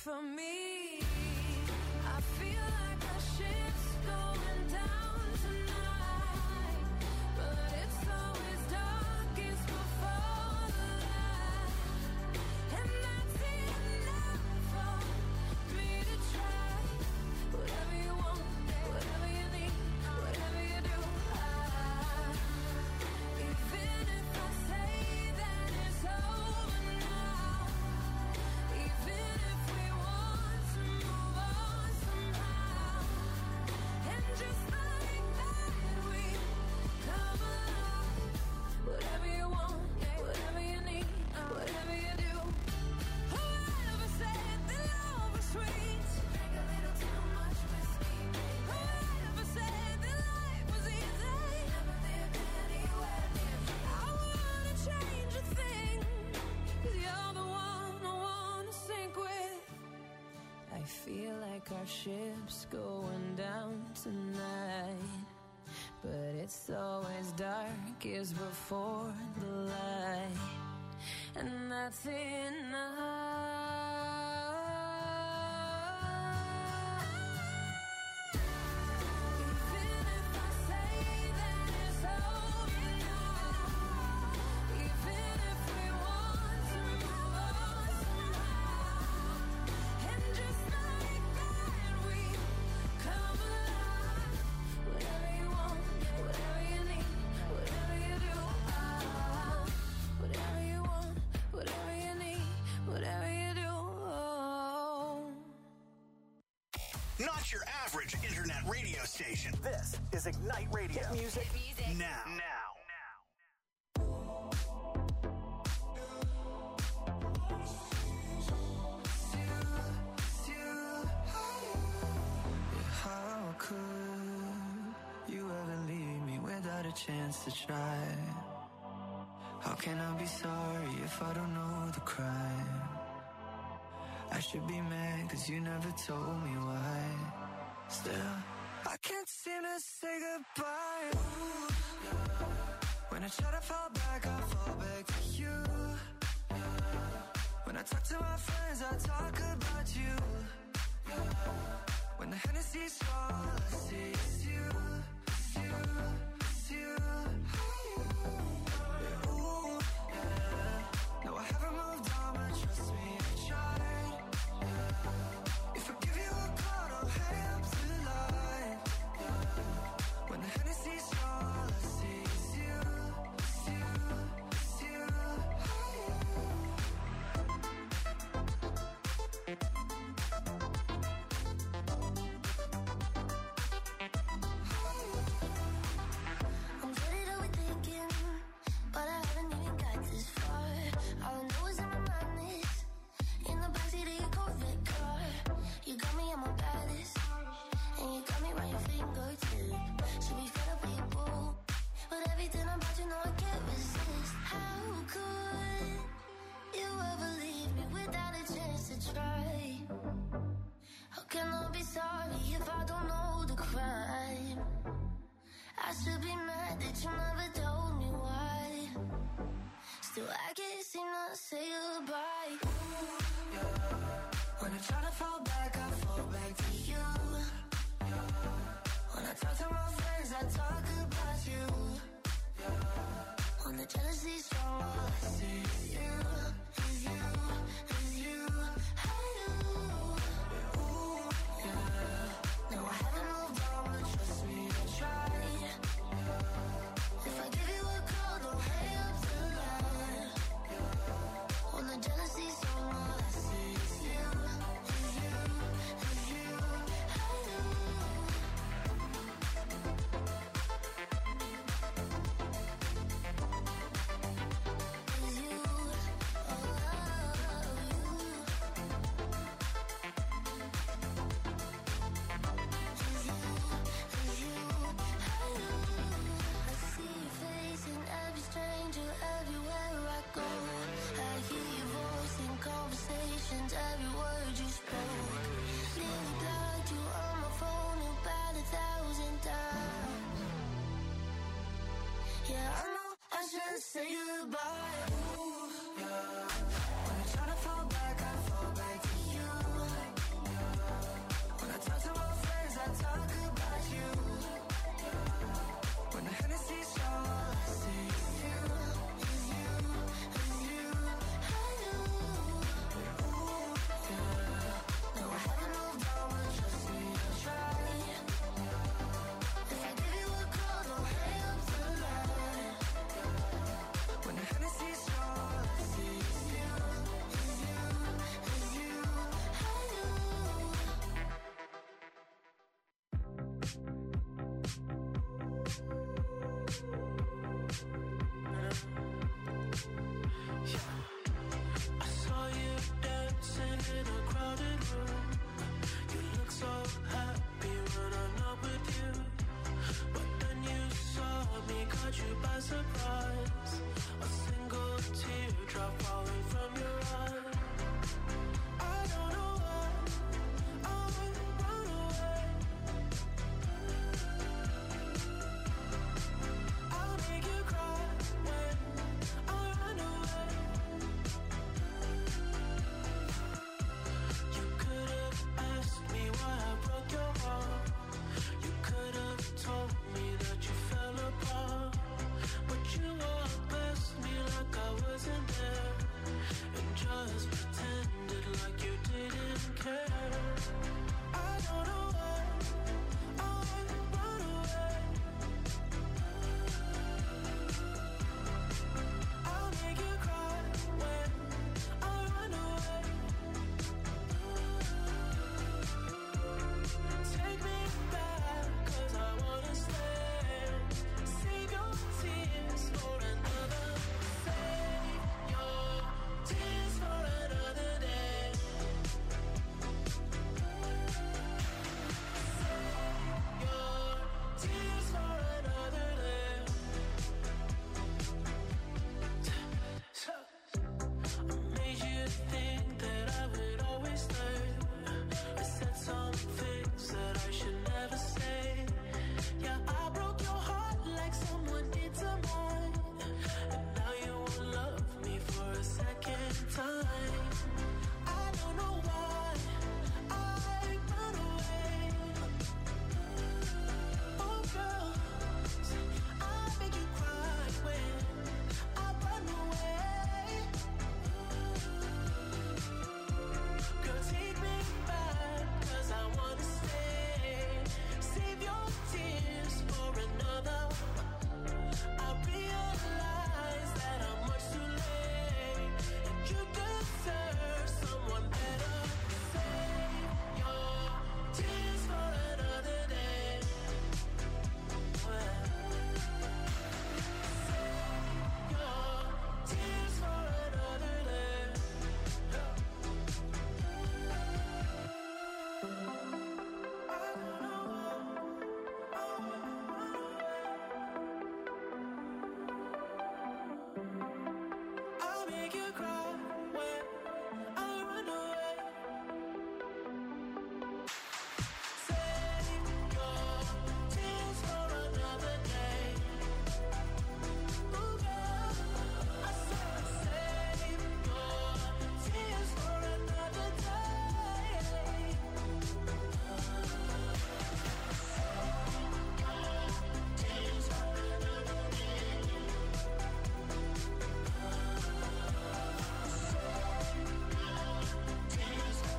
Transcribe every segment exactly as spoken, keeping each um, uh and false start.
for me. I feel like a ship's going down tonight, but it's always darkest before the light, and that's enough for me to try. Whatever you want, whatever you need, whatever you do, I, even if I say that it's over now, even if we want to move on somehow, and just like that we come alive. Whatever you want, whatever you need, whatever you do. Whoever said that love was sweet? Drink a little too much whiskey. Whoever said that life was easy? Never lived anywhere near you. I wanna change a thing, 'cause you're the one I wanna sink with. I feel like our ship's going down tonight, but it's always darkest before the light, and that's enough. Even if I say that it's over now, even if we want to move on somehow, and just like that we come alive. Whatever you want, whatever you need, whatever you do, ah, whatever you want, whatever you need, whatever you do, oh. Not your average internet radio station. This is Ignite Radio. Hit music, music. now. Now. How could you ever leave me without a chance to try? How can I be sorry if I don't know the crime? I should be mad 'cause you never told me why. Still, I can't seem to say goodbye. Ooh, yeah. When I try to fall back, I fall back to you. Yeah. When I talk to my friends, I talk about you. Yeah. When the Hennessy's all I see is you, is you, is you. Yeah, ooh, yeah. No, I haven't moved on, but trust me, I tried. Yeah. If I give you a call, don't hang up the line. Yeah. When the Hennessy's all I see is you, is you, is you. I'm getting overthinking, but I haven't even got this far. All I know is in my mind is in the backseat of your Corvette car. You got me on my baddest, and you got me right your fingertip. Should be fed up with your boo, but everything about you know I can't resist. How could you ever leave me without a chance to try? How can I be sorry if I don't know the crime? I should be mad that you never told me why. Still, I can't seem to say goodbye. Ooh, Yeah. When I try to fall back, I fall back to you. Yeah. When I talk to my friends, I talk about you. Yeah. when the jealousy's strong, all I see is you, is you, is you. Hey, you. Ooh, yeah. No, I haven't moved on, but trust me, I tried. Yeah. If I give you a call, don't hang up the line. Yeah. When the jealousy's strong, all I see is you, is you, is you. Hey, you. Is you, oh, I see your face in every stranger, everywhere I go. I hear your voice in conversations, every word you spoke. Nearly blocked you on my phone about a thousand times. Yeah, I know I should say goodbye. Ooh, yeah. When I try to fall back, I fall back to you. You look so happy when I'm not with you, but then you saw me, caught you by surprise. A single teardrop falling from your eye. I don't know why I run away. I'll make you cry when I run away. You could have asked me why I broke your heart. You could have told me that you fell apart, but you walked past me like I wasn't there, and just pretended like you didn't care. I don't know why I run away. I'll make you cry when I run away. Take me back, 'cause I wanna stay. Save your tears for another. Save your tears for another day. Save your tears for another day. I made you think that I would always stay. I said some things that I should never say. Yeah, I broke your heart like someone did to mine, and now you won't love me for a second time. I don't know why I run away. Oh girl, I make you cry when I run away. Girl, take me back, 'cause I wanna stay. Save your tears for another. I realize that I'm much too late, and you deserve someone better. Save your tears for another day. Save your tears for another day. I'll make you cry when I run away. Save your tears for another day. Ooh, girl, I said save your tears for another day. Tears for another day. Tears for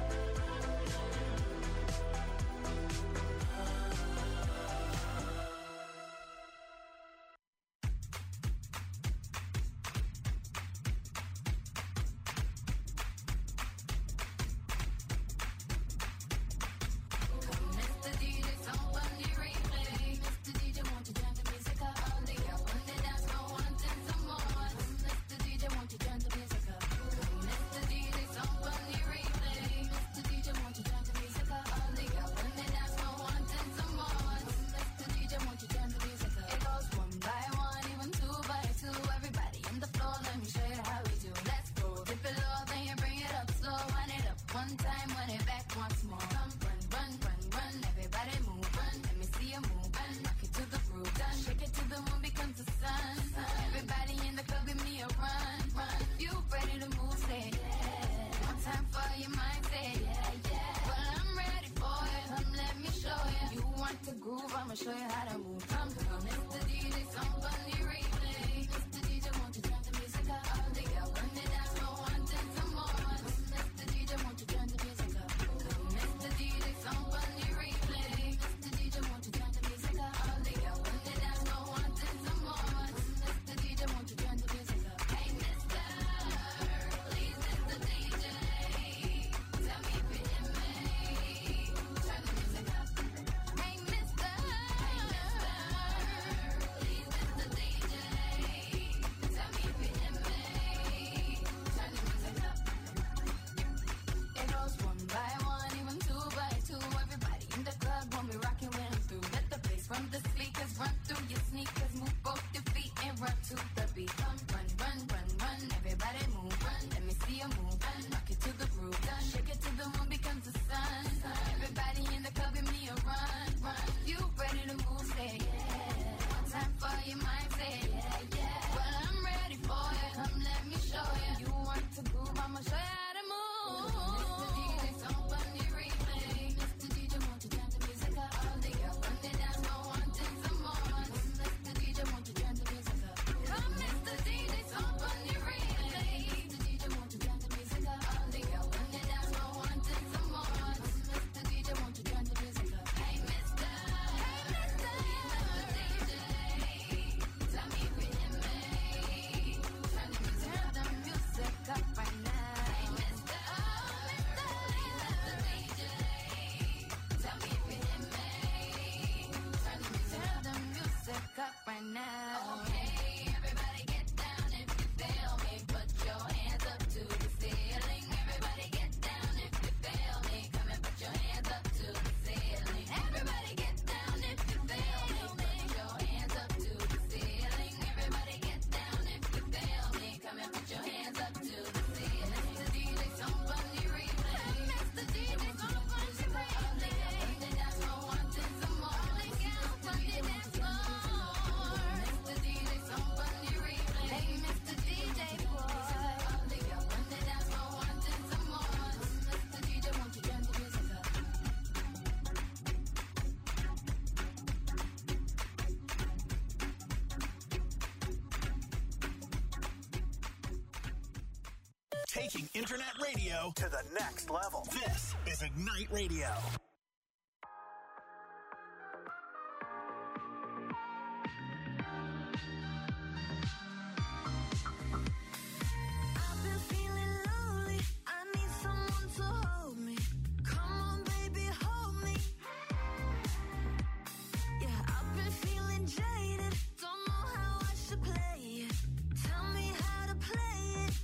Mister D J, someone you replay. Mister D J, won't you turn the music up? Only got one that dance for wanting some more. Mister D J, won't you turn the music up? Mister D J, someone you replay. Mister D J, won't you turn the music up? Only got one that dance for wanting some more. Mister D J, won't you turn the music up? It goes one by one, even two by two. Everybody in the floor, let me show you how we do. Let's go. Dip it low, then you bring it up slow. Wind it up one time, wind it back once more. Come run, run, run, run. Everybody move, run. Let me see you move, run. Rock it to the groove, done. Shake it till the moon becomes the sun. Everybody in the club, give me a run, run. If you ready to move, say yeah. One time for your mind, say yeah, yeah. Well, I'm ready for it. Come, let me show you. You want the groove, I'ma show you how to move. Come, come, Mister D J, somebody replay. Mister D J, won't you turn the music up? All they got one that dance for wanting some more. Mister D J, won't you turn the music up? Come, Mister D J, somebody replay. Mister D J, won't you turn the music up? All they got one that dance for wanting some more. Mister D J, won't you turn the music up? Hey, Mister, please, Mister D J, tell me if you hear me. Turn the music up. Hey, Mister, hey, Mister, please, Mister D J. Taking internet radio to the next level. This is Ignite Radio. I've been feeling lonely. I need someone to hold me. Come on, baby, hold me. Yeah, I've been feeling jaded. Don't know how I should play it. Tell me how to play it.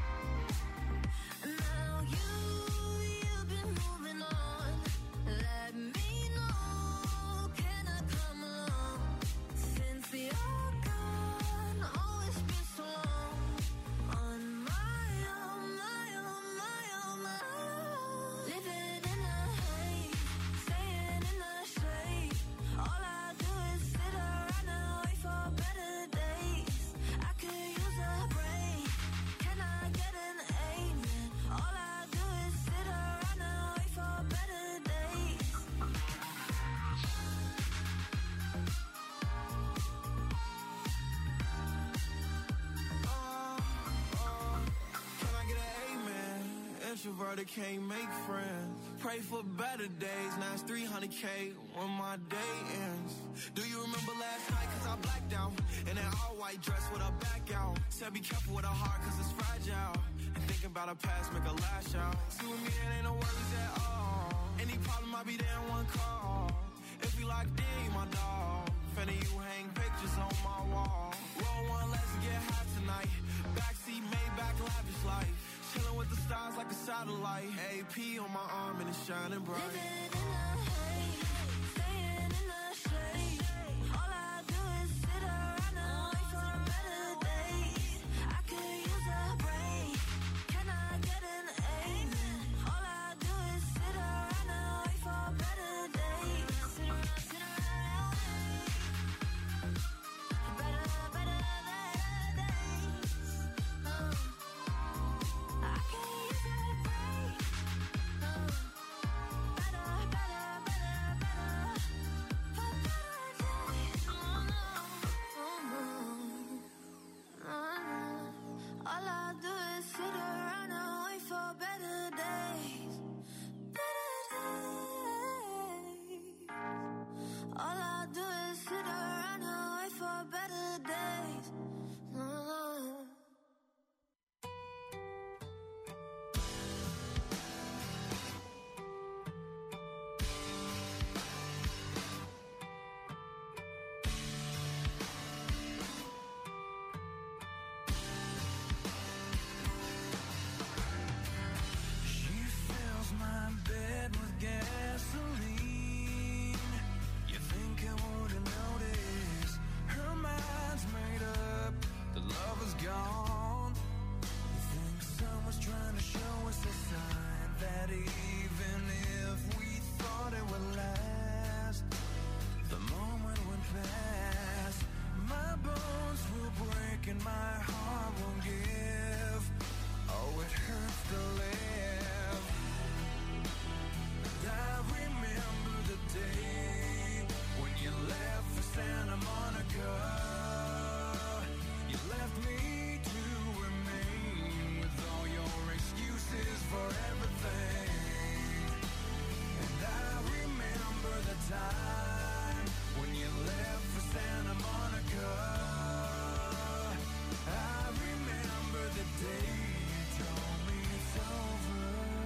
Now you, you've been moving on. Let me know, can I come along? Since you're gone, oh, it's been so long. On my own, my own, my own, my own. Living in a haze, staying in the shade. All I do is sit around and wait for better days. I could use a break. Can I get an amen? All I do is sit around and wait for better days. Can I get an amen? Introverted can't make friends. Pray for better days. Now it's three hundred K when my day ends. Do you remember last night? Cause I blacked out. In that all white dress with a back out. Said be careful with a heart cause it's fragile. And thinking about a past make a lash out. See with me it ain't no worries at all. Any problem I be there in one call. If we locked in, you my dog. Fanny you hang pictures on my wall. Roll one, let's get high tonight. Backseat Maybach lavish life. Chilling with the stars like a satellite. A P on my arm and it's shining bright. Living in a haze, staying in the shade. All I do is sit around and wait for better days. I could use a break. Can I get an amen? All I do is sit around and wait for better days. Sit around, sit around, better, better days. Uh, I could use a break. Uh, better, better, better, better, for better days. Oh, no, oh, no. All I do is sit around and wait for better days. Better days. All I do is sit around and wait for better days. Oh. She fills my bed with gasoline. You think I wouldn't notice? Her mind's made up, the love is gone. You think someone's trying to show us a sign that even if we thought it would last, the moment went past. My bones will break and my heart won't give. Oh, it hurts to live. And I remember the day when you left for Santa Monica. You left me to remain with all your excuses for everything. And I remember the time when you left for Santa Monica. I remember the day you told me it's over.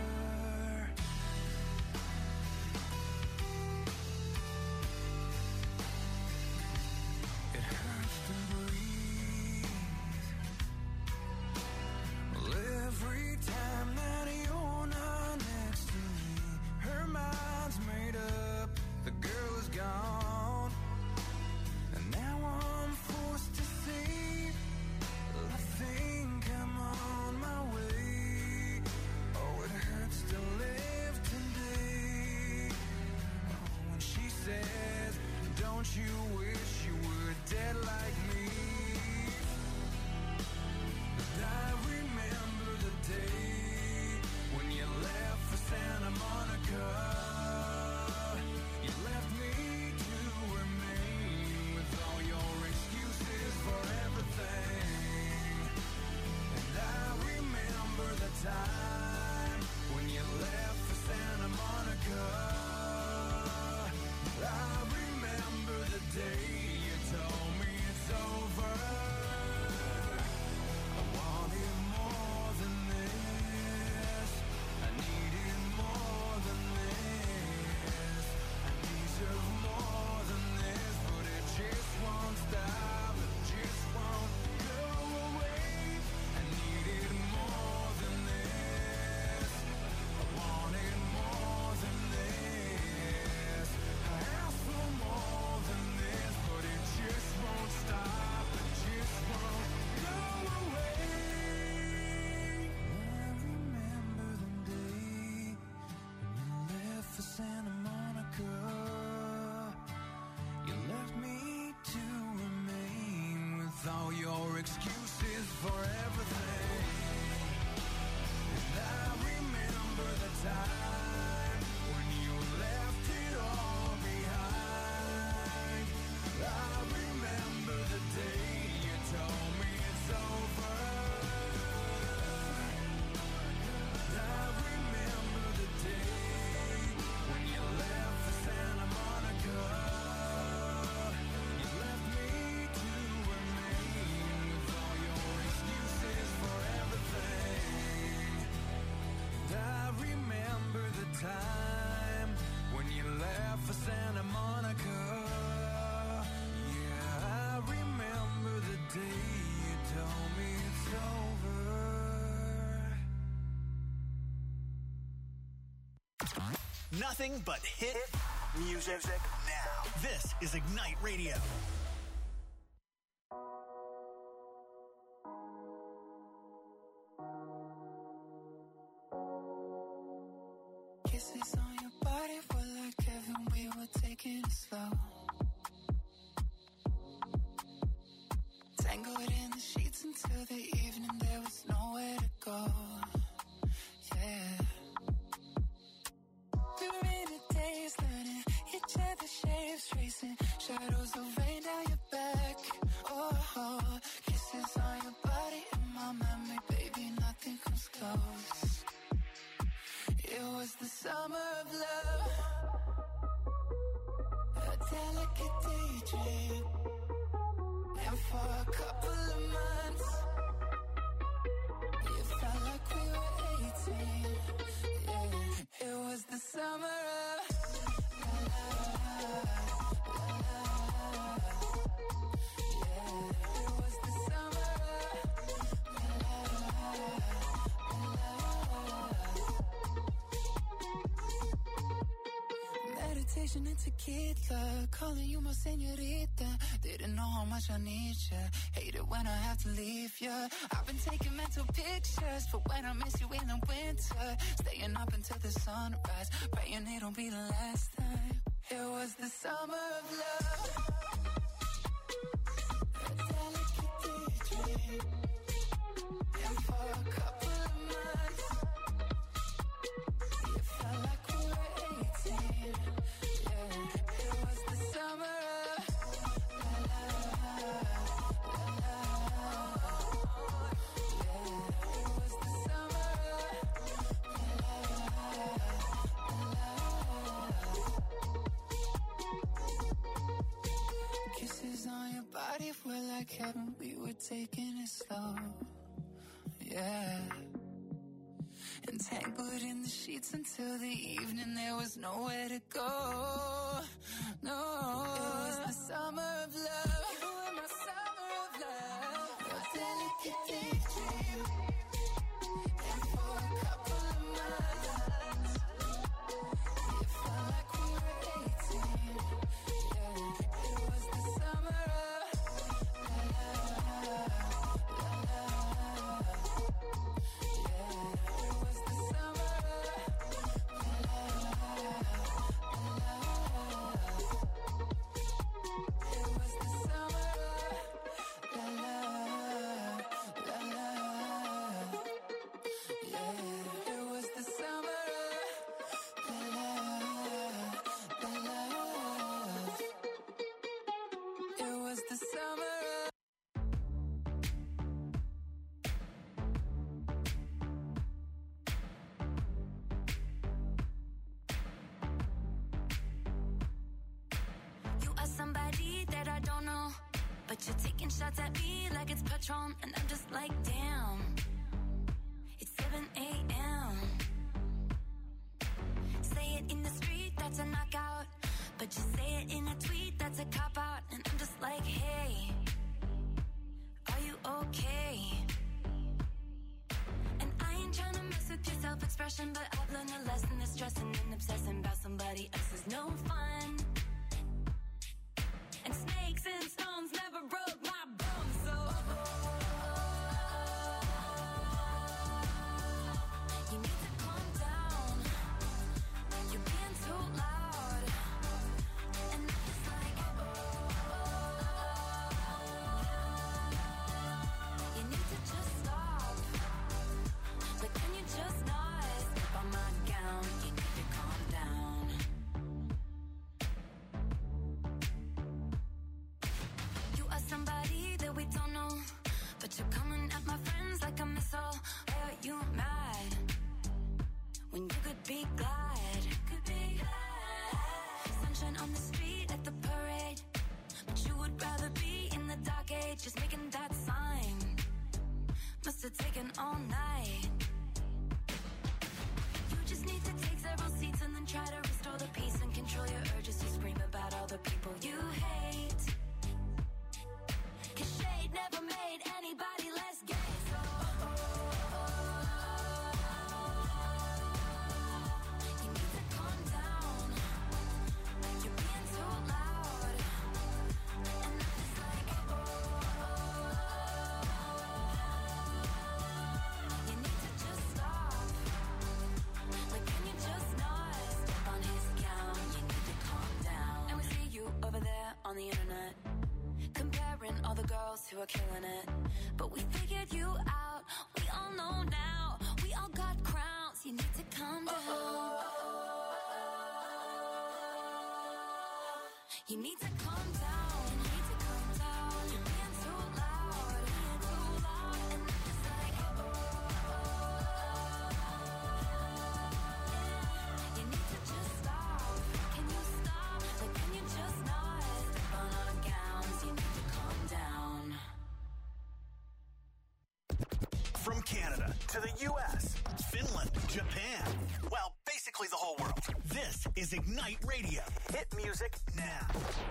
It hurts to breathe. Well, every time that you're not next to me, her mind's made up, the girl is gone. And now I'm forced to see, I think I'm on my way. Oh, it hurts to live today. Oh, when she says, don't you wish you were dead like me? And I remember the day when you left for Santa Monica. You left me to remain with all your excuses for everything. And I remember the with all your excuses for everything. And I remember the time when you left it all behind. I remember the day you told me it's over. I remember the day when you left for Santa Monica. You left me to remain with all your excuses for everything. And I remember the time when you left for Santa Monica. Yeah, I remember the day you told me it's over. Nothing but hit music now. This is Ignite Radio. Kisses on your body were like heaven, we were taking it slow. Tangled in the sheets until the evening, there was nowhere to go. Yeah. We rainy days learning each other's shapes, tracing shadows of rain down your back. Oh, oh, kisses on your body in my memory, baby, nothing comes close. It was the summer of love, a delicate daydream. And for a couple of months, it felt like we were eighteen. Yeah, it was the summer of la la la la. Yeah, it was the summer of la la la. Meditation and tequila, calling you my señorita. Didn't know how much I need ya. Hate it when I have to leave ya. I've been taking mental pictures for when I miss you in the winter. Staying up until the sunrise, praying it'll be the last time. It was the summer of love, a delicate daydream. And for a couple of months, it felt like we were eighteen. Yeah, it was the summer of la la la la. Yeah, it was the summer of la la la. Kisses on your body were like heaven, we were taking it slow. Yeah. Entangled in the sheets until the evening, there was nowhere to go. No, it was the summer of love. You were my summer of love, a delicate daydream. And for a couple of months, it felt like we were eighteen. Yeah, it was the summer of la la la la. Yeah, it was the summer of la la la la. It was the summer of la la la la. Yeah, it was the summer of la la la la. It was the summer of You are somebody that I don't know, but you're taking shots at me like it's Patron, and I'm just like, damn. It's seven a.m. Say it in the street, that's a knockout, but you say it in a tweet, that's a cop-out, and I'm just like, hey, are you okay? And I ain't trying to mess with your self-expression, but I've learned a lesson that stressing and obsessing about somebody else is no fun. And snakes and stones never broke my bones, so you need to calm down. You're being too loud, and I'm just like, oh, But you're coming at my friends like a missile. Why are you mad when you could be glad? Could be glad. Sunshine on the street at the parade, but you would rather be in the dark age, just making that sign. Must have taken all night. You just need to take several seats and then try to restore the peace and control your urges to scream about all the people you hate. Cause shade never made anybody less gay. So you need to calm down. You're being too loud. And I'm just like, you need to just stop. Like, can you just not step on his gown? You need to calm down. And we see you over there on the internet, comparing all the girls who are killing it. But we figured you out. We all know now. We all got crowns. You need to calm down. You need to calm down. You need to calm down. You're being too loud. Being too loud. And I'm just like, you need to just stop. Can you stop? Like, can you just not step on our gowns? You need to calm down. From Canada to the U S, Finland, Japan, well, basically the whole world. This is Ignite Radio. Hit music now.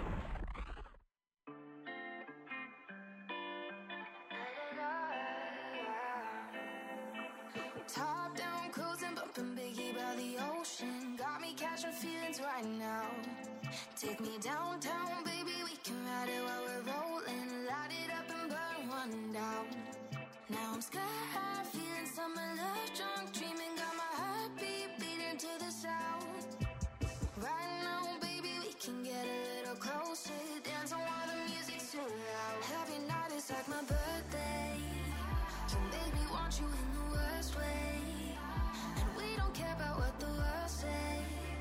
Top down, cruising, bumping Biggie by the ocean. Got me catching feelings right now. Take me downtown, baby, we can ride it while we're rolling. Light it up and burn one down. Now I'm sky high, feeling summer love, drunk, dreaming. Got my heartbeat beating to the sound. Right now, baby, we can get a little closer. Dance on while the music's too loud. Every night is like my birthday. Can baby want you in the worst way. And we don't care about what the world say.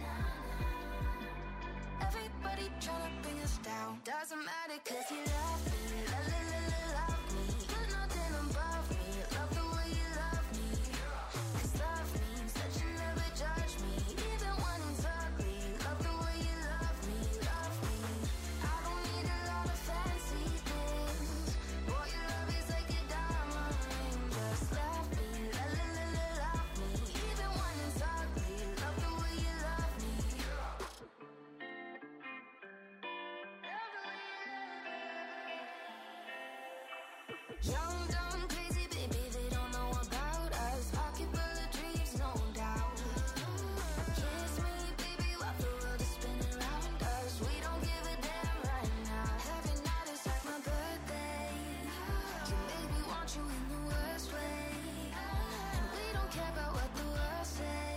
Everybody tryna bring us down. Doesn't matter cause you love me. La la la la love me. Put nothing above me. Love the way you love me. Cause love means that you never judge me. Even when it's ugly. Love the way you love me. Love me. I don't need a lot of fancy things. Boy, your love is like a diamond ring. Just love me. La la la la love me. Even when it's ugly. Love the way you love me. Young, dumb, crazy, baby, they don't know about us. Pocket full of dreams, no doubt. Kiss me, baby, while the world is spinning around us. We don't give a damn right now. Every night is like my birthday. Can baby want you in the worst way. And we don't care about what the world say.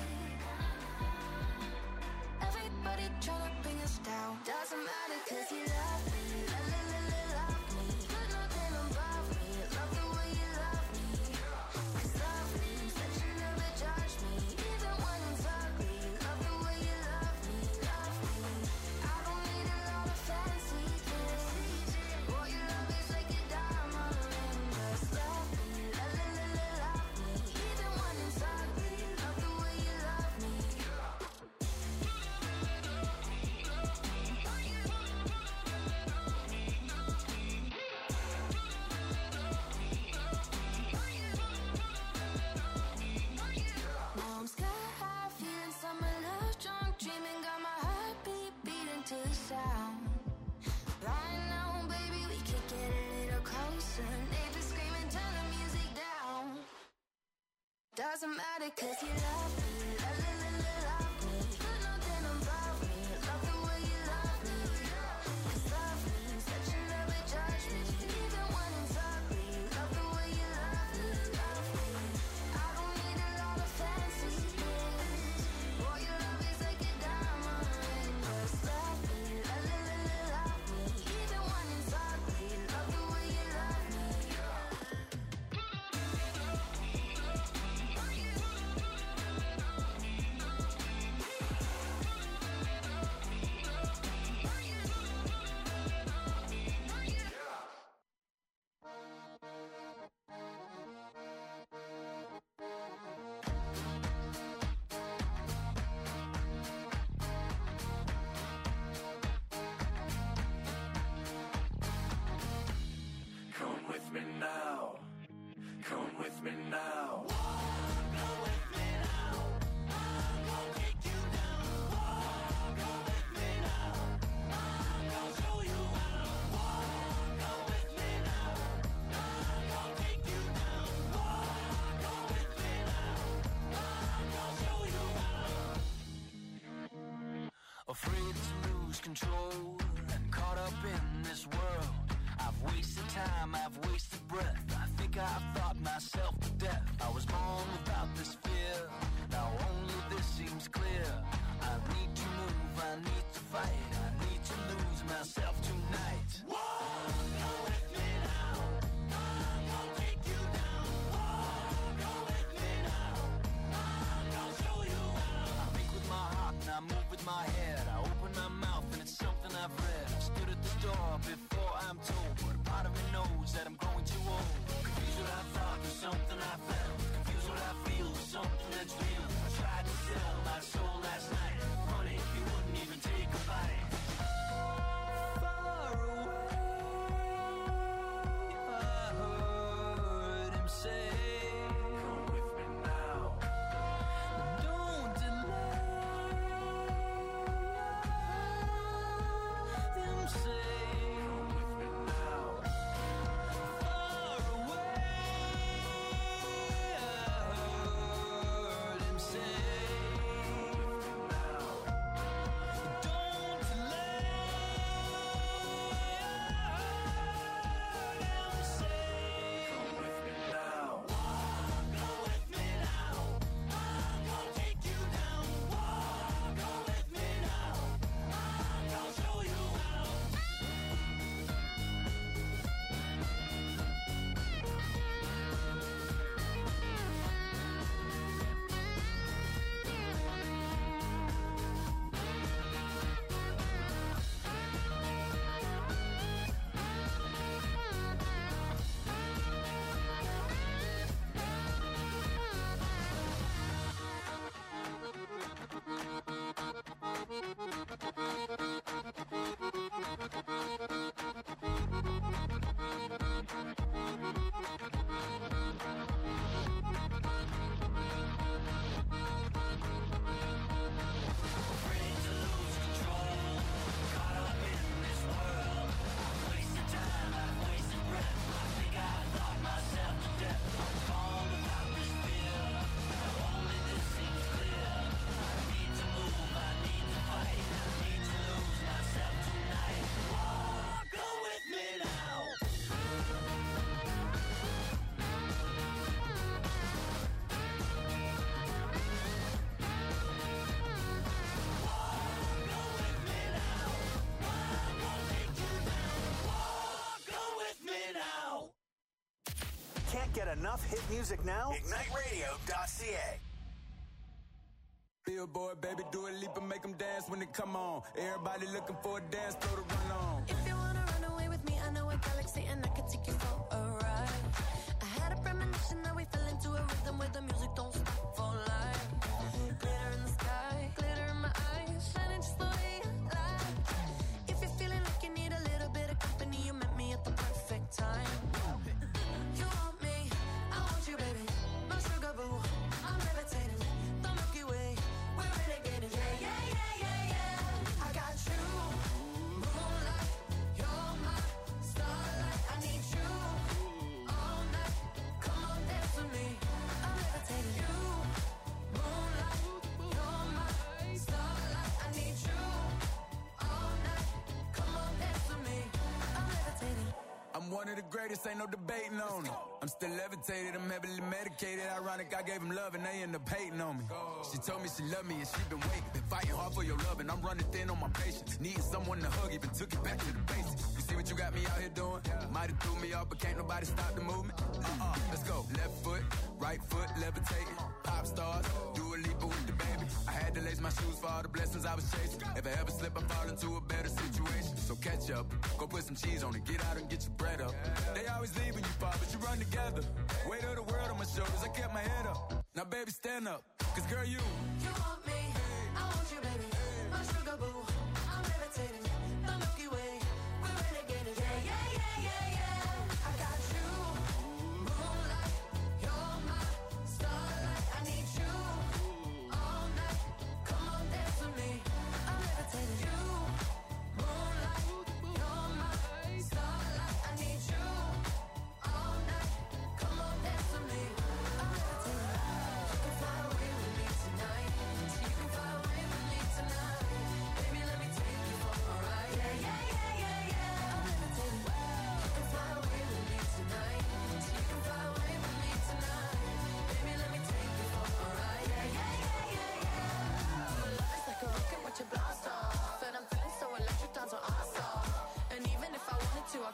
Everybody tryna bring us down. Doesn't matter cause you love me. La la la la love me. Put nothing above me. Love the way you love me. Cause love means that you never judge me. Even when it's ugly. Love the way you love me. Love me. I don't need a lot of fancy things. Boy, your love is like a diamond ring. Just love me. La la la la love me. Even when it's ugly. Love the way you love me. Now I'm sky high, feeling summer love, drunk, dreaming. Got my heartbeat beating to the sound. Right now, baby, we could get a little closer. Neighbors screaming, turn the music down. Doesn't matter cause you love me. La la la la love me. Put nothing above me. Love the way you love me. Cause love means that you never judge me. Even when it's ugly. Love the way you love me. Love me. I don't need a lot of fancy things. Boy, your love is like a diamond ring. Just love me. La la la la love me. Even when it's ugly. Love the way you love me. time I've wasted breath. I think I've thought myself to death. I was born without this fear. Now only this seems clear. I need to move, I need to fight. I need to lose myself tonight. Walk with me now. I'm gonna take you down. Walk with me now. I'm gonna show you how. I think with my heart and I move with my head. I open my mouth and it's something I've read. I stood at the door before I'm told, but a part of me knows that I'm growing too old. Confused what I thought was something I felt. Confused what I feel was something that's real. I tried to sell my soul last night. Honey, you wouldn't even take a bite. Far away, I heard him say, come with me now. Don't delay. Him say, come with me now. Far away, I heard him say, come with me now. Don't delay. I heard him say, come with me now. Walk with me now. I'm gonna take you down. Walk with me now. I'm gonna show you how. Afraid to lose control, caught up in this world. I've wasted time, I've wasted breath. I think I thought myself to death. I'm born without this fear. Now only this seems clear. I need to move, I need to fight. I need to lose myself tonight. Walk with me now. Walk with me now. I'm gonna take you down. Walk with me now. Can't get enough hit music now? ignite radio dot c a. Billboard, baby, do a leap and make them dance when they come on. Everybody looking for a dance floor to run on. If you wanna run away with me, I know a galaxy and I can take you for a ride. I had a premonition that we fell into a rhythm where the music don't stop for life. Glitter in the sky, glitter in my eyes, shining just the way I like. If you're feeling like you need a little bit of company, you met me at the perfect time. You want me, I want you, baby. My sugar boo, I'm levitating. The Milky Way, we're renegading. Yeah, yeah, yeah, yeah, yeah. I got you, moonlight. You're my starlight. I need you all night. Come on, dance with me. I'm levitating. You, moonlight. You're my starlight. I need you all night. Come on, dance with me. I'm levitating. I'm one of the greatest, ain't no debating on it. I'm still levitated, I'm heavily medicated. Ironic, I gave him love and they end up hating on me. She told me she loved me and she been waiting. Been fighting hard for your love and I'm running thin on my patience. Needing someone to hug, even took it back to the basics. You see what you got me out here doing? Might have threw me off, but can't nobody stop the movement. Uh-uh, let's go. Left foot, right foot, levitating. Pop stars, do a leap with the baby. I had to lace my shoes for all the blessings I was chasing. If I ever slip, I fall into a better situation. So catch up, go put some cheese on it, get out and get your bread up. They always leave when you fall, but you run together. Weight of the world on my shoulders, I kept my head up. Now baby, stand up, cause girl, you You want me, I want you, baby. My sugar boo, I'm levitating. The Milky Way, we're renegading. Yeah, yeah, yeah, yeah, yeah. I got you, moonlight. You're my starlight. I need you all night. Come on, dance with me. I'm levitating. You, moonlight. You're my starlight. I need you all night. Come on, dance with me. I'm levitating. You can fly away with me tonight. You can fly away with me tonight.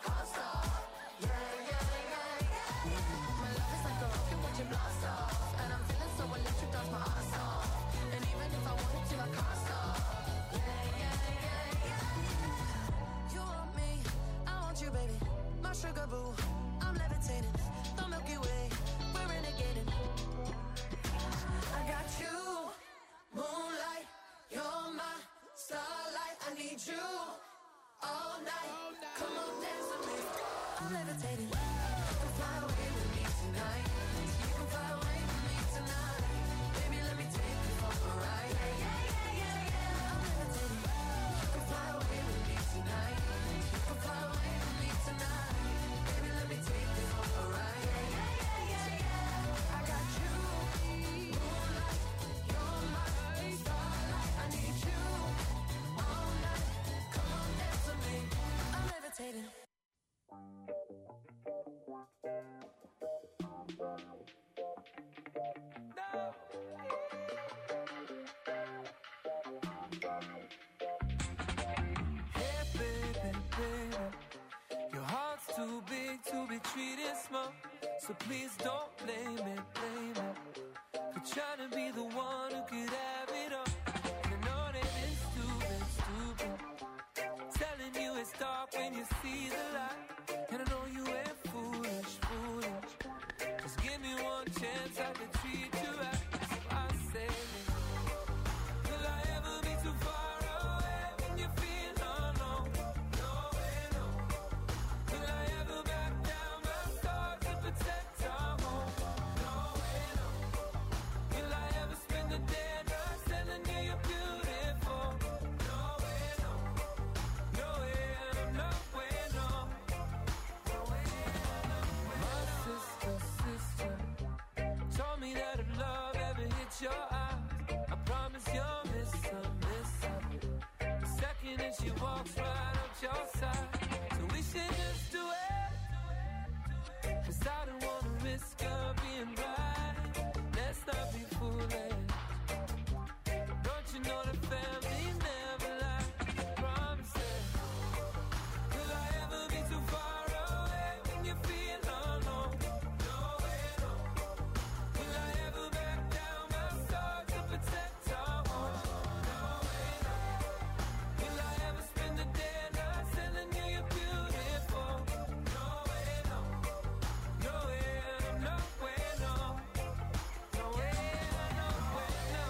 can't stop. Yeah, yeah, yeah, yeah. My love is like a rocket, watch it blast off. And I'm feeling so electric, dance my ass off. And even if I wanted to, I can't stop. Yeah, yeah, yeah, yeah. You want me, I want you, baby. My sugar boo, I'm levitating. The Milky Way, we're renegading. I got you, moonlight, you're my starlight. I need you all night. Come on, dance with me. I'm levitating. You can fly away with me tonight. You can fly away with me tonight. Baby, let me take you for a ride. Yeah, yeah, yeah, yeah, yeah. I'm levitating. You can fly away with me tonight. You can fly away with me tonight. Baby, let me take you for a ride. Yeah, yeah, yeah, yeah, yeah. I got you, moonlight, you're my starlight. I need you all night. Come on, dance with me. I'm levitating. Hey, baby, baby, your heart's too big to be treated small. So please don't blame it, blame it for trying to be the one who could have it all. And I know that it's stupid, stupid, telling you it's dark when you see the light. And I know you ain't foolish, foolish. Just give me one chance, I can treat you right. So I say, will I ever be too far away when you feel alone? No way, no. Will I ever back down my sword to protect our home? No way, no. Will I ever spend the day night telling you you're beautiful? No way, no. No way, no way, no. No way, no way. My sister, sister told me that if love ever hits your eyes, I promise you'll miss her, miss her. The second that she walks right up your side. So we should just do it, 'cause I don't wanna risk her being right. Let's not be foolish. Don't you know that family never lies? Promises. Will I ever be too far away when you feel alone? No way, no. Will I ever back down my sword to protect our home? No way, no. Will I ever spend the day night telling you you're beautiful? No way, no. No way, no way, no. No way, no way, no.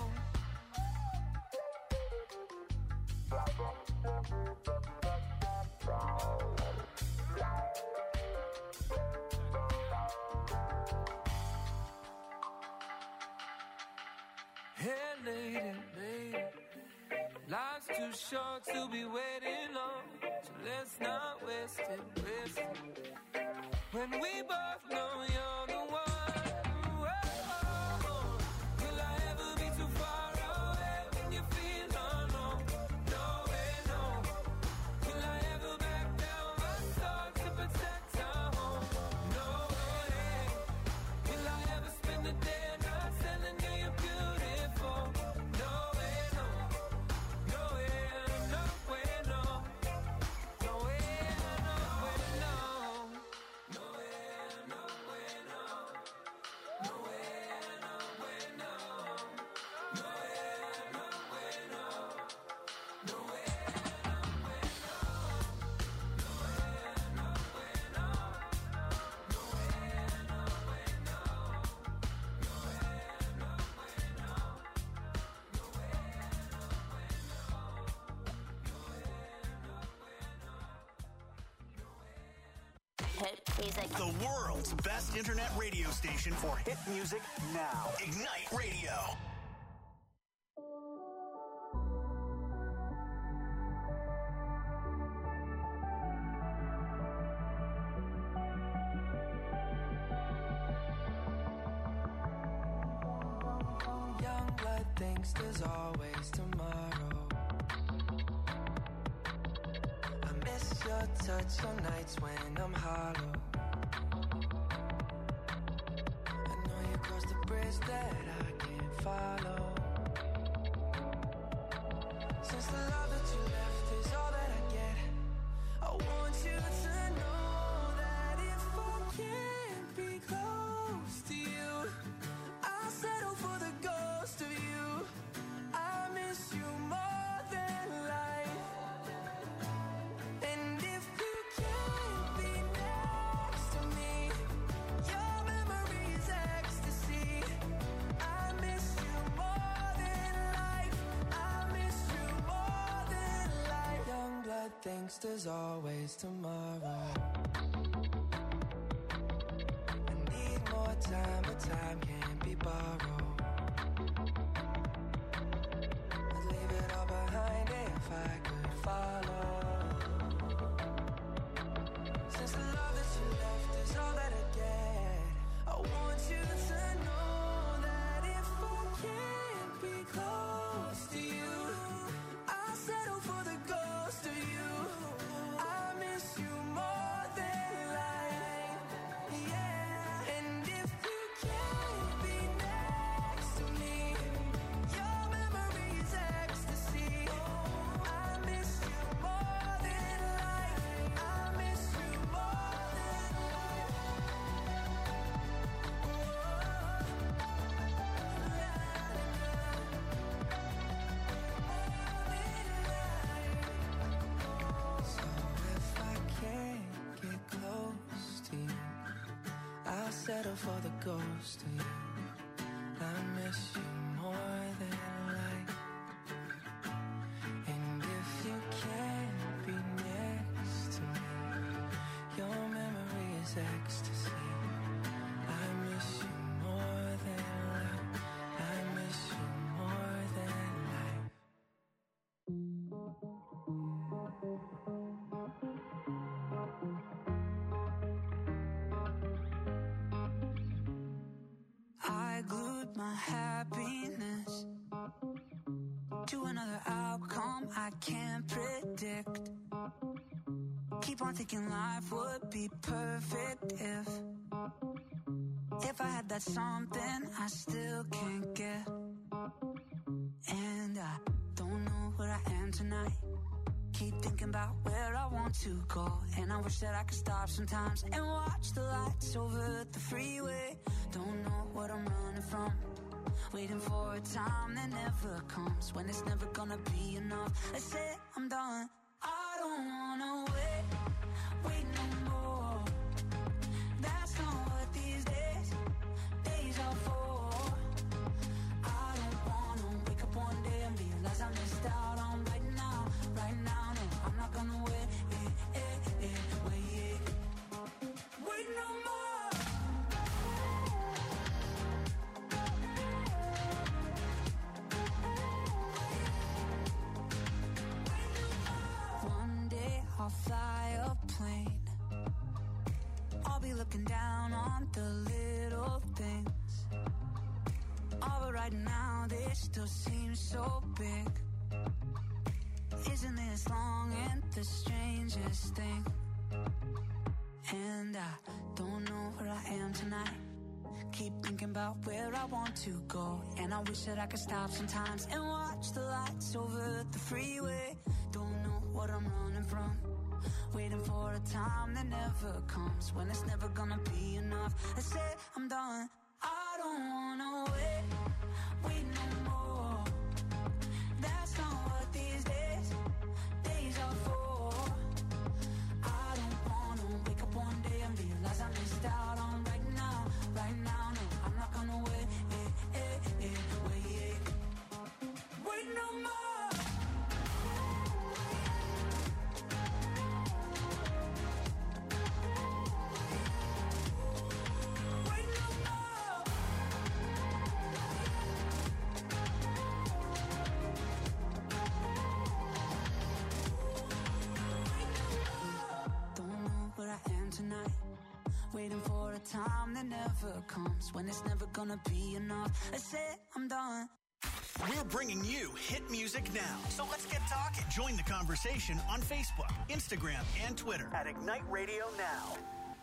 Hey, lady, lady, life's too short to be waiting long, so let's not waste it, waste it. When we both know you're the one. Whoa. Will I ever be too far away when you feel alone? No way, no. Will I ever back down my sword to protect our home? No way. Will I ever spend the day night telling you you're beautiful? No way, no. No way, no way, no. No way, no way, no. No way, no way, no. No way, no way, no. No way, no way, no. No way, no way, no. No way, no way, no. No way, no way, no. No way, no way, no. No way, Hit music. The world's best internet radio station for hit music now. Ignite Radio. Young blood thinks there's always tomorrow. I miss your touch on nights when I'm hollow. I know you crossed the bridge that I can't follow. Since the love that you left is all that I get, I want you to thinks there's always tomorrow. I need more time, but time can't be borrowed. I'd leave it all behind if I could follow. Since the love that you left is all that I get, I want you to know that if I can't be close to you, I'll settle for the ghost of you. I miss you more than life, yeah. And if you can't be next to me, your memory is ecstasy. I miss you more than life. I miss you more than life. So if I can't get close to you, I'll settle for the ghost of you. I miss you more than life. And if you can't be next to me, your memory is ecstasy. I miss you more than life. I miss you more than life. I glued my happiness to another outcome I can't predict. Keep on thinking life would be perfect if If I had that something I still can't get. And I don't know where I am tonight. Keep thinking about where I want to go. And I wish that I could stop sometimes and watch the lights over the freeway. Don't know what I'm running from, waiting for a time that never comes, when it's never gonna be enough. I say I'm done. I don't wanna wait, wait no more. That's not what these days, days are for. I don't wanna wake up one day and realize I missed out on right now, right now. No, I'm not gonna wait, eh, eh, eh, wait, wait no more. One day I'll fly a plane. I'll be looking down on the little things. Oh, but right now they still seem so big. Isn't this long and the strangest thing? And I don't know where I am tonight. Keep thinking about where I want to go. And I wish that I could stop sometimes and watch the lights over the freeway. Don't know what I'm running from, waiting for a time that never comes, when it's never gonna be enough. I say I'm done. I don't wanna wait, wait no more. That's not what these days, days are for. I don't wanna wake up one day and realize I missed out on right now, right now. No, I'm not gonna wait, eh, eh, eh, wait, wait no more. Tonight, waiting for a time that never comes, when it's never gonna be enough. I said I'm done. We're bringing you hit music now. So let's get talking. Join the conversation on Facebook, Instagram, and Twitter at Ignite Radio Now.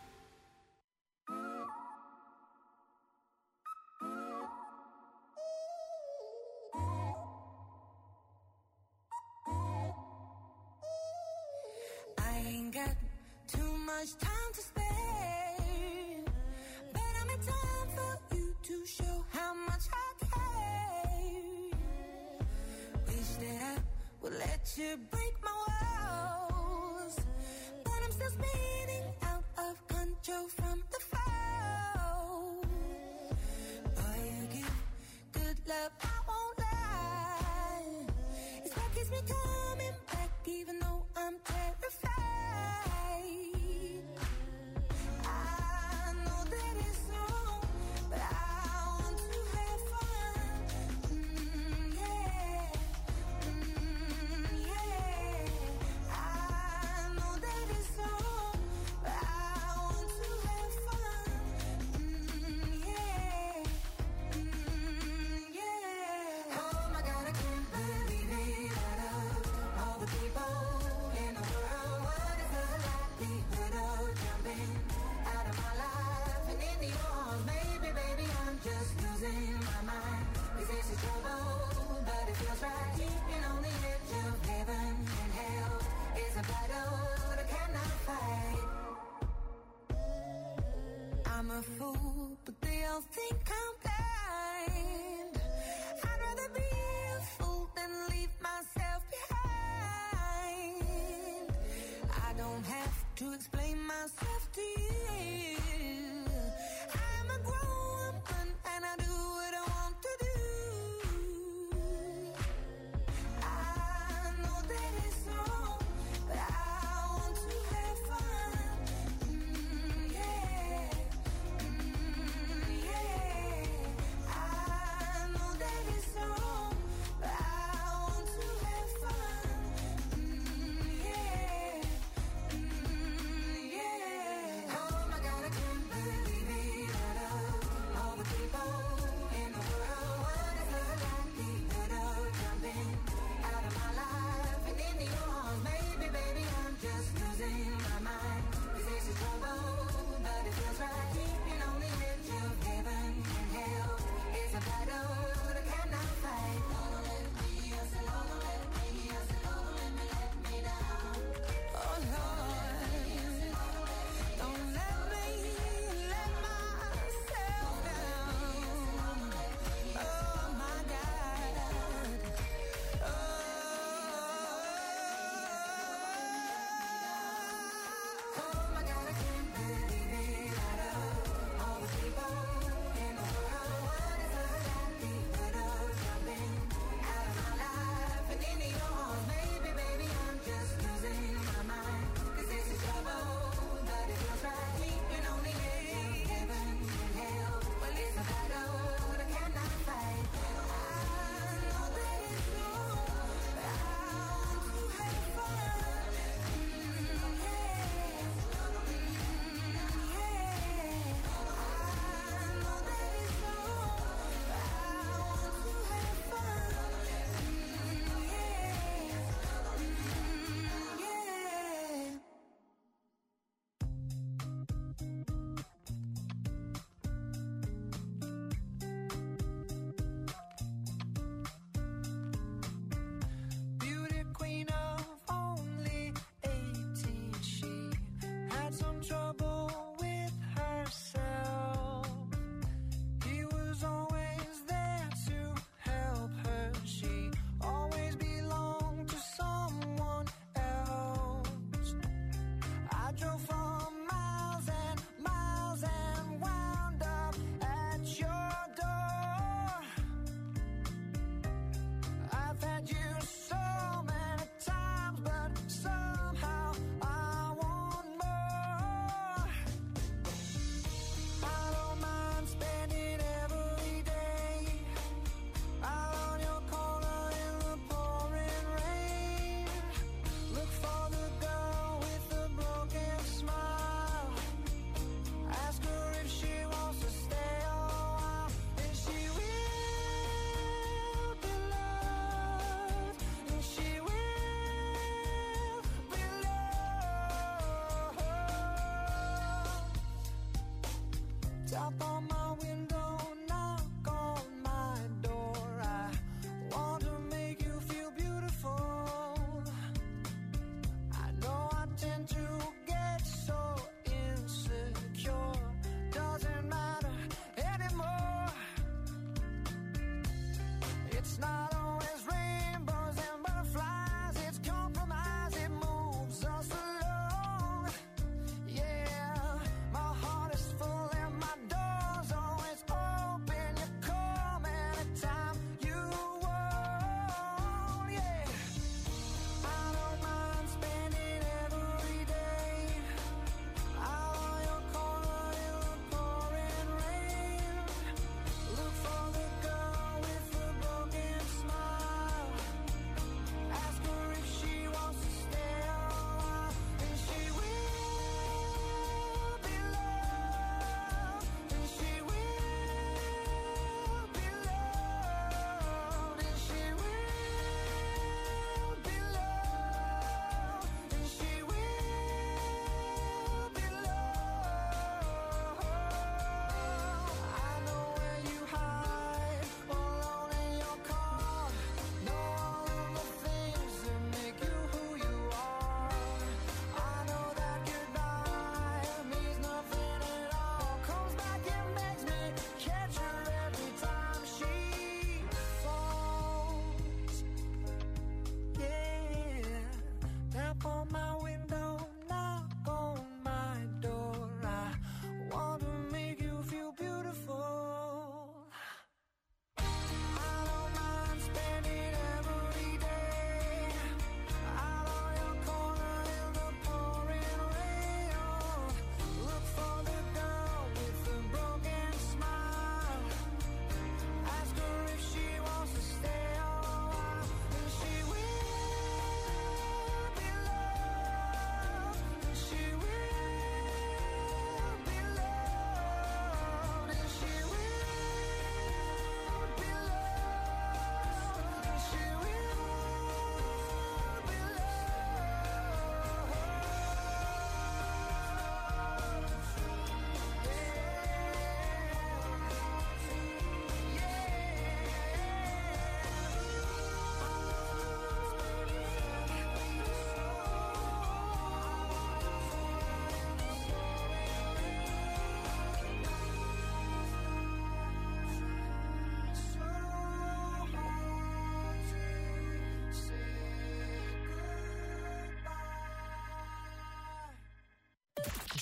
I ain't got too much time to spare, but I'm in time for you to show how much I care. Wish that I would let you break my walls, but I'm still spinning out of control from the fall. Boy, you give good love, I won't lie. It's what keeps me coming back, even though I'm terrified. a fool, but they all think I'm blind. I'd rather be a fool than leave myself behind. I don't have to explain myself to you. I'm a grown woman and I do what I want to do. I know that it's wrong, but I want to have fun. Mm, yeah, mm, yeah. I know that it's wrong, but I want to have fun. Mm, yeah, mm, yeah. Oh my God, I can't believe it. Out of all the people in the world, what is love like? The thought of jumping out of my life and into your arms, maybe, baby, I'm just losing my mind. 'Cause this is trouble, but it feels right. Keeping on the edge of heaven and hell is a battle that I cannot fight. Don't let me, I said, don't let me, I said, don't let me let me down. Oh Lord, don't let me let myself down. Oh my God. Oh, oh my God, I can't believe it. Out of all the people in the world, what is love like? The thought of jumping out of my life and into your arms, maybe, baby, I'm just losing my mind. 'Cause this is trouble, but it feels right. Keeping on the edge of heaven and hell. Well, it's a battle that I cannot fight. I know that it's wrong, but I want to have fun. Mm, yeah, mm, yeah. I know that it's wrong, but I want to have fun. Mm, yeah, mm, yeah. Beauty queen of only eighteen, she had some trouble with herself. He was always there to help her. She always belonged to someone else. I drove for miles and miles and wound up at your door. I've had you so many times, but somehow I want more. I don't mind spending every day out on your corner in the pouring rain. Look for the girl with the broken smile. Ask her if she wants to stay a while, and she will be loved, and she will be loved. Tap on my window, knock on my door. I want to make you feel beautiful. I know I tend to get so insecure. Doesn't matter anymore. It's not always rainbows and butterflies. It's compromise. It moves us along. Yeah, my heart is full and my door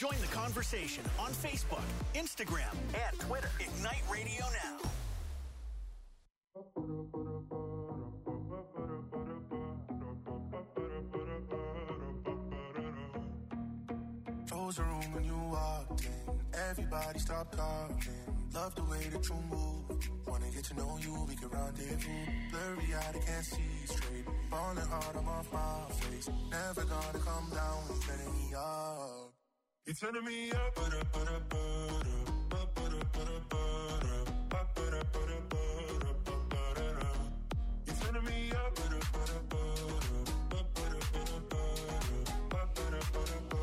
Join the conversation on Facebook, Instagram, and Twitter. Ignite Radio Now. Froze the room when you walked in. Everybody stopped talking. Love the way that you move. Wanna get to know you, we can rendezvous. Blurry eyed, I can't see straight. Falling hard, I'm off my face. Never gonna come down when you're turning me up. You're turning me up, but up, but up, but up, but up, but up, but up, but up, but up. You're turning me up, but up, but up, but up, but up, but up, but up, but up.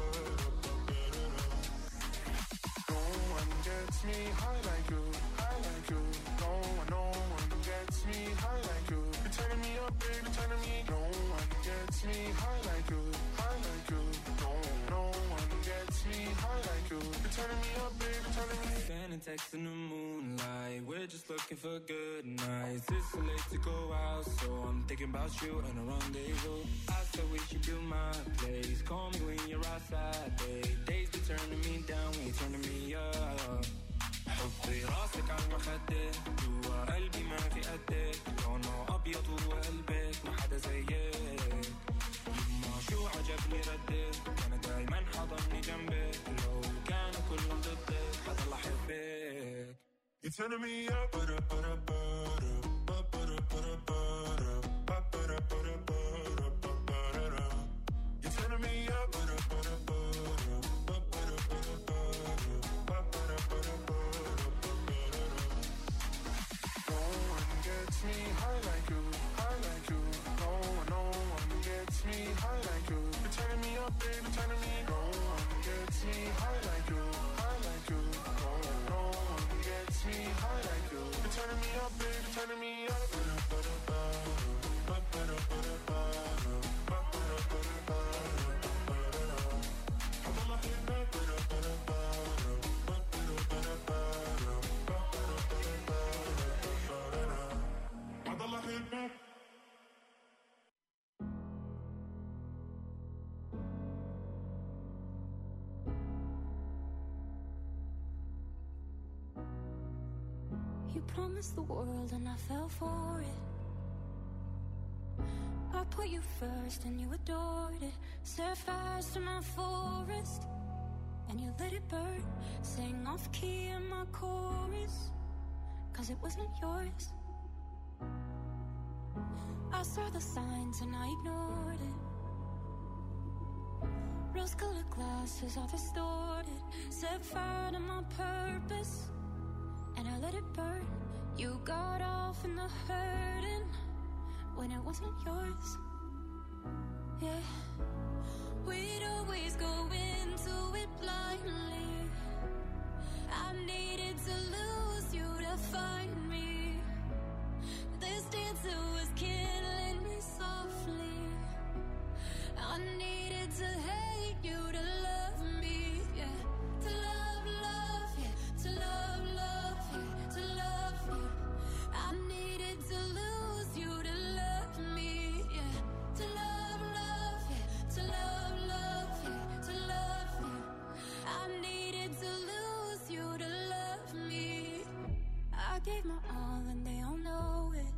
No one gets me high like you, high like you. No one, no one gets me high like you. You're turning me up, baby, turning me. No one gets me high like you, high like you. No, no one gets me high like you. You're turning me up, baby, turning me. Sending texts in the moonlight. We're just looking for good nights. It's so late to go out, so I'm thinking about you and a rendezvous. I said we should do my place. Call me when you're outside, babe. Days be turning me down when you're turning me up. حطي راسك على المخدة جوا قلبي ما في قدك لونه أبيض وقلبك ما حدا زيك يما شو عجبني ردك أنا دايما حضني جنبك لو كانوا كلهم ضدك حضل أحبك. You're turning me up, but up, but up, but up, but up, but up, but up, but up, but up, but up, but up. You're turning me up, but up, but up, but up, but up, but up, but up, but up. No one gets me high like you, high like you. No one, no one gets me high like you. You're turning me up, baby, turning me. No one gets me high like you, high like you. No, no one gets me high like you. You're turning me up, baby, turning me up. You promised the world and I fell for it. I put you first and you adored it. Set fires to my forest and you let it burn. Sang off key in my chorus, cause it wasn't yours. I saw the signs and I ignored it. Rose-colored glasses all distorted. Set fire to my purpose and I let it burn. You got off in the hurting when it wasn't yours. Yeah, we'd always go into it blindly. I needed to lose you to find me. This dancer was killing me softly. I needed to hate you to love me. Yeah, to love, love, yeah, to love, love, yeah, to love you. I needed to lose you to love me. Yeah, to love, love, yeah, to love, love, yeah, to love you. I needed to lose you to love me. I gave my all and they all know it.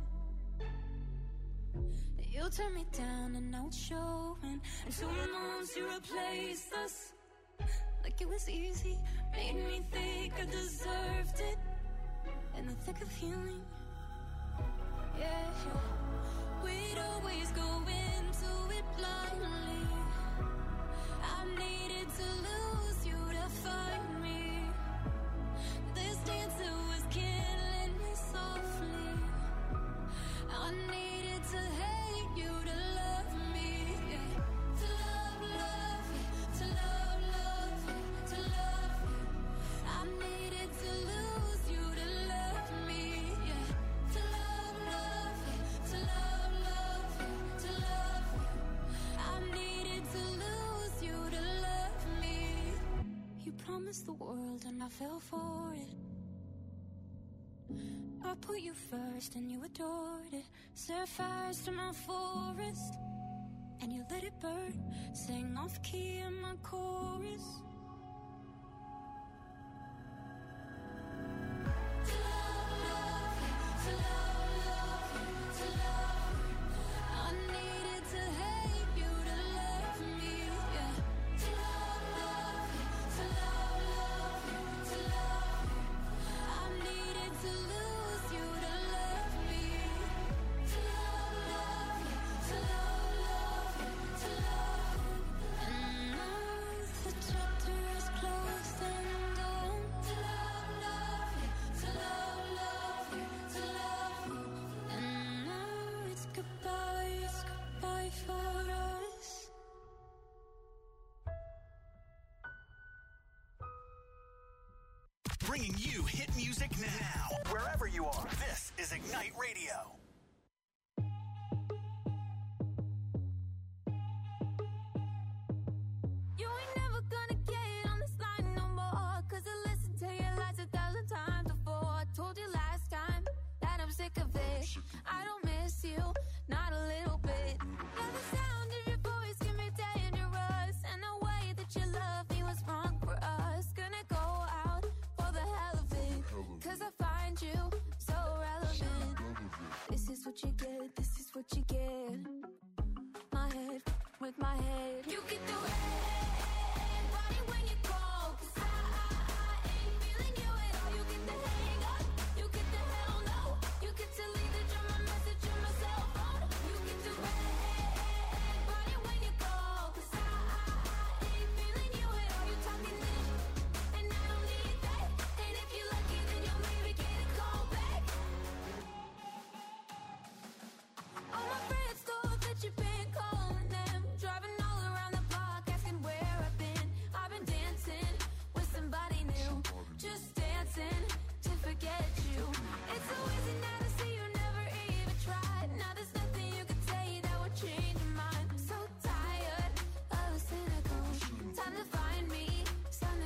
You turned me down and now it's showing. And two months you replaced us like it was easy. Made me think I deserved it in the thick of healing. Yeah, we'd always go into it blindly. I needed to lose you to find me. This dancer was killing me softly. I needed to hate you to love me. Yeah, to love, love, yeah, to love, love, yeah, to love you. I needed to lose you to love me. Yeah, to love, love, yeah, to love, love, yeah, to love you. I needed to lose you to love me. You promised the world and I fell for it. I put you first and you adored it. Set fires to my forest and you let it burn. Sang off key in my chorus, to hit music now. Wherever you are, this is Ignite Radio.